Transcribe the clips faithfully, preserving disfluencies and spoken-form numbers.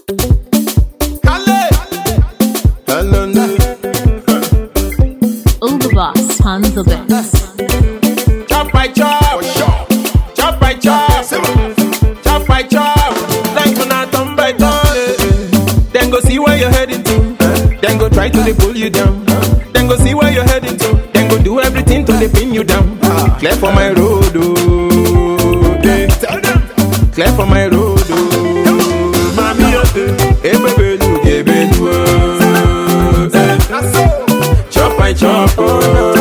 Boss on the best. Chop by chop, chop by chop, chop by chop. Like when I turn by turn, then go see where you're heading to. Then go try to they pull you down. Then go see where you're heading to. Then go do everything to they pin you down. Clear for my road, oh, yeah. Clear for my road, oh, mami, oh, hey baby, look, hey baby, oh, chop by chop, oh.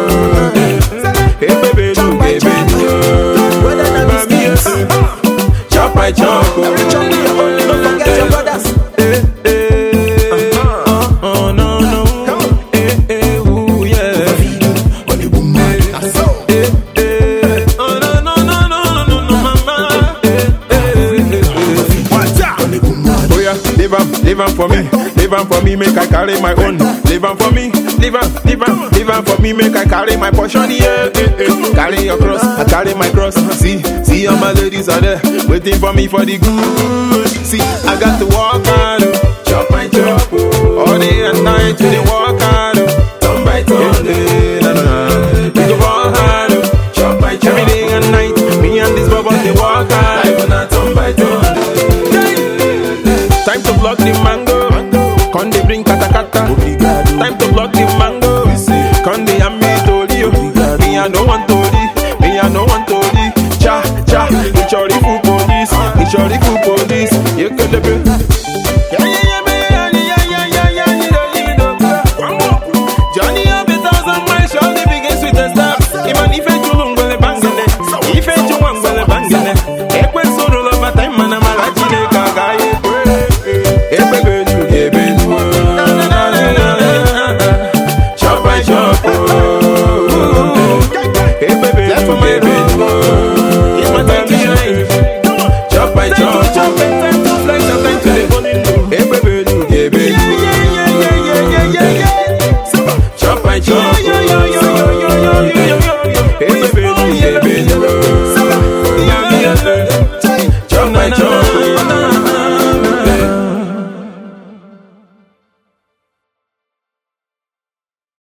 My chop, don't forget your brothers. Eh, eh, uh, uh, no, no. Eh, eh, ooh, yeah. Eh, eh, oh, no, no, no, no, no, no, mama. Eh, eh, oh, yeah, live on, live on for me. Live on for me, make I carry my own. Live on for me, live on, live on, live on for me, make I carry my portion, yeah. Eh, eh. Carry your cross, I carry my cross. See, see all my ladies are there, waiting for me for the good. See, I got to walk hard, oh. Chop my chop, oh. All day and night, till they walk hard, oh. Turn by turn, eh, na na na. We go walk hard, oh. Chop my chop. Every day and night, me and this bubble, they walk hard. Life on a turn by turn, eh. Time to block the mango, con they bring kata kata. Time to block the mango, con they and me tori, oh. Me I no want tori, me I no want tori. Cha cha, it's your full police, it's your full police. You can do